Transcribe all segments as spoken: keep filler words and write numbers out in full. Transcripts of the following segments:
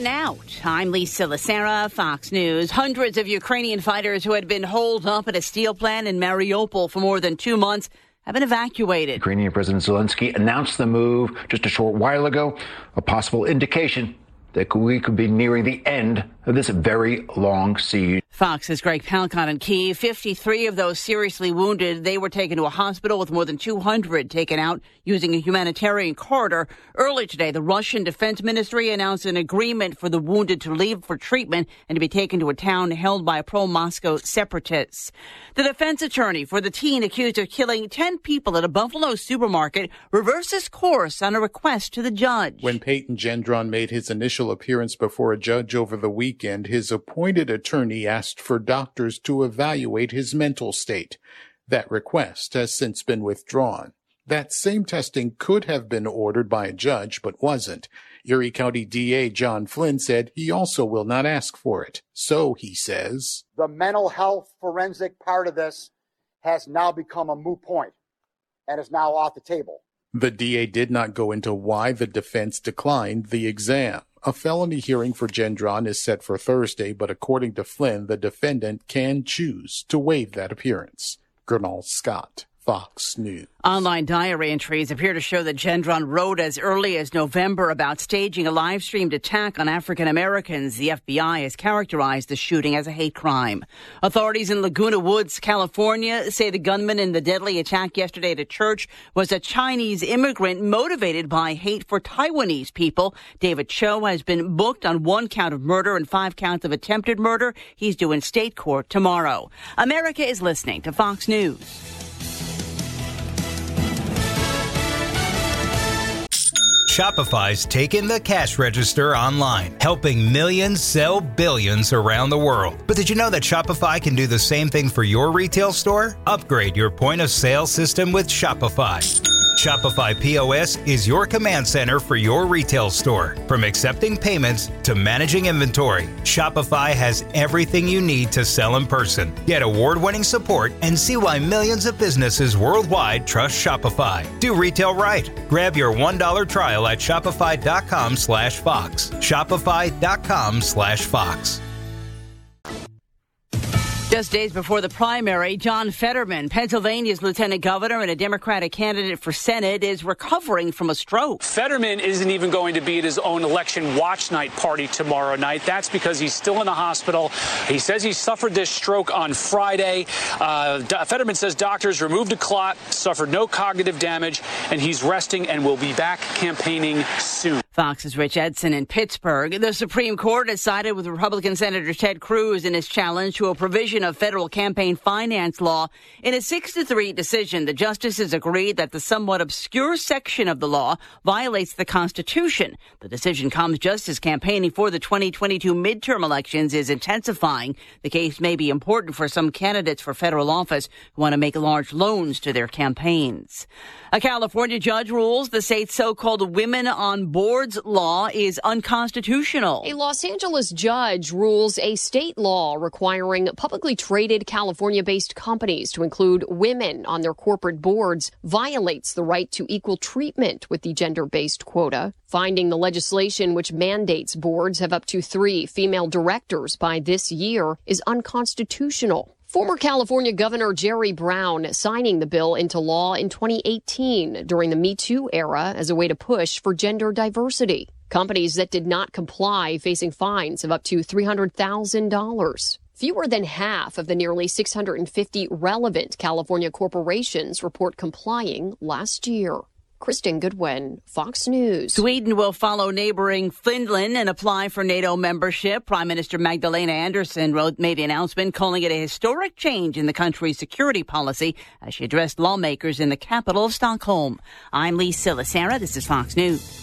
and out. I'm Lisa Lacera, Fox News. Hundreds of Ukrainian fighters who had been holed up at a steel plant in Mariupol for more than two months have been evacuated. Ukrainian President Zelensky announced the move just a short while ago, a possible indication that we could be nearing the end of this very long siege. Fox's Greg Palcon in Kyiv. fifty-three of those seriously wounded. They were taken to a hospital with more than two hundred taken out using a humanitarian corridor. Early today, the Russian Defense Ministry announced an agreement for the wounded to leave for treatment and to be taken to a town held by pro-Moscow separatists. The defense attorney for the teen accused of killing ten people at a Buffalo supermarket reverses course on a request to the judge. When Peyton Gendron made his initial appearance before a judge over the weekend, his appointed attorney asked for doctors to evaluate his mental state. That request has since been withdrawn. That same testing could have been ordered by a judge, but wasn't. Erie County D A John Flynn said he also will not ask for it. So, he says, the mental health forensic part of this has now become a moot point and is now off the table. The D A did not go into why the defense declined the exam. A felony hearing for Gendron is set for Thursday, but according to Flynn, the defendant can choose to waive that appearance. Gernal Scott, Fox News. Online diary entries appear to show that Gendron wrote as early as November about staging a live-streamed attack on African Americans. The F B I has characterized the shooting as a hate crime. Authorities in Laguna Woods, California, say the gunman in the deadly attack yesterday at a church was a Chinese immigrant motivated by hate for Taiwanese people. David Cho has been booked on one count of murder and five counts of attempted murder. He's due in state court tomorrow. America is listening to Fox News. Shopify's taken the cash register online, helping millions sell billions around the world. But did you know that Shopify can do the same thing for your retail store? Upgrade your point of sale system with Shopify. Shopify P O S is your command center for your retail store. From accepting payments to managing inventory, Shopify has everything you need to sell in person. Get award-winning support and see why millions of businesses worldwide trust Shopify. Do retail right. Grab your one dollar trial at shopify.com slash Fox. Shopify.com slash Fox. Just days before the primary, John Fetterman, Pennsylvania's lieutenant governor and a Democratic candidate for Senate, is recovering from a stroke. Fetterman isn't even going to be at his own election watch night party tomorrow night. That's because he's still in the hospital. He says he suffered this stroke on Friday. Uh, Fetterman says doctors removed a clot, suffered no cognitive damage, and he's resting and will be back campaigning soon. Fox's Rich Edson in Pittsburgh. The Supreme Court has sided with Republican Senator Ted Cruz in his challenge to a provision of federal campaign finance law. In a six to three decision, the justices agreed that the somewhat obscure section of the law violates the Constitution. The decision comes just as campaigning for the twenty twenty-two midterm elections is intensifying. The case may be important for some candidates for federal office who want to make large loans to their campaigns. A California judge rules the state's so-called Women on Boards law is unconstitutional. A Los Angeles judge rules a state law requiring publicly traded California-based companies to include women on their corporate boards violates the right to equal treatment with the gender-based quota. Finding the legislation which mandates boards have up to three female directors by this year is unconstitutional. Former California Governor Jerry Brown signing the bill into law in twenty eighteen during the Me Too era as a way to push for gender diversity. Companies that did not comply facing fines of up to three hundred thousand dollars. Fewer than half of the nearly six hundred fifty relevant California corporations report complying last year. Kristen Goodwin, Fox News. Sweden will follow neighboring Finland and apply for NATO membership. Prime Minister Magdalena Andersson wrote, made the announcement, calling it a historic change in the country's security policy as she addressed lawmakers in the capital of Stockholm. I'm Lisa Lacera. This is Fox News.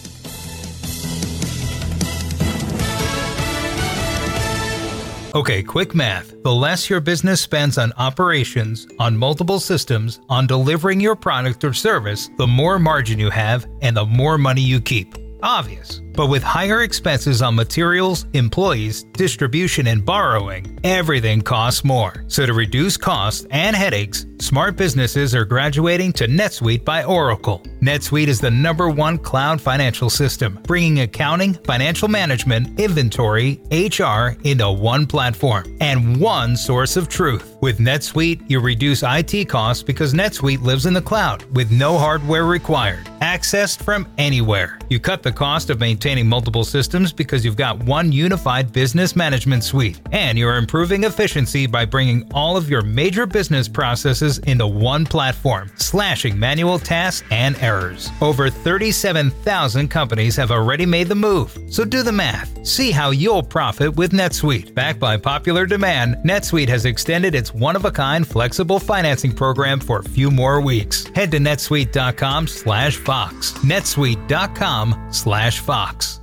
Okay, quick math. The less your business spends on operations, on multiple systems, on delivering your product or service, the more margin you have and the more money you keep. Obvious. But with higher expenses on materials, employees, distribution, and borrowing, everything costs more. So to reduce costs and headaches, smart businesses are graduating to NetSuite by Oracle. NetSuite is the number one cloud financial system, bringing accounting, financial management, inventory, H R into one platform and one source of truth. With NetSuite, you reduce I T costs because NetSuite lives in the cloud with no hardware required, accessed from anywhere. You cut the cost of maintaining multiple systems because you've got one unified business management suite, and you're improving efficiency by bringing all of your major business processes into one platform, slashing manual tasks and errors. Over thirty-seven thousand companies have already made the move, so do the math. See how you'll profit with NetSuite. Backed by popular demand, NetSuite has extended its one-of-a-kind flexible financing program for a few more weeks. Head to netsuite dot com slash Fox. netsuite dot com slash Fox.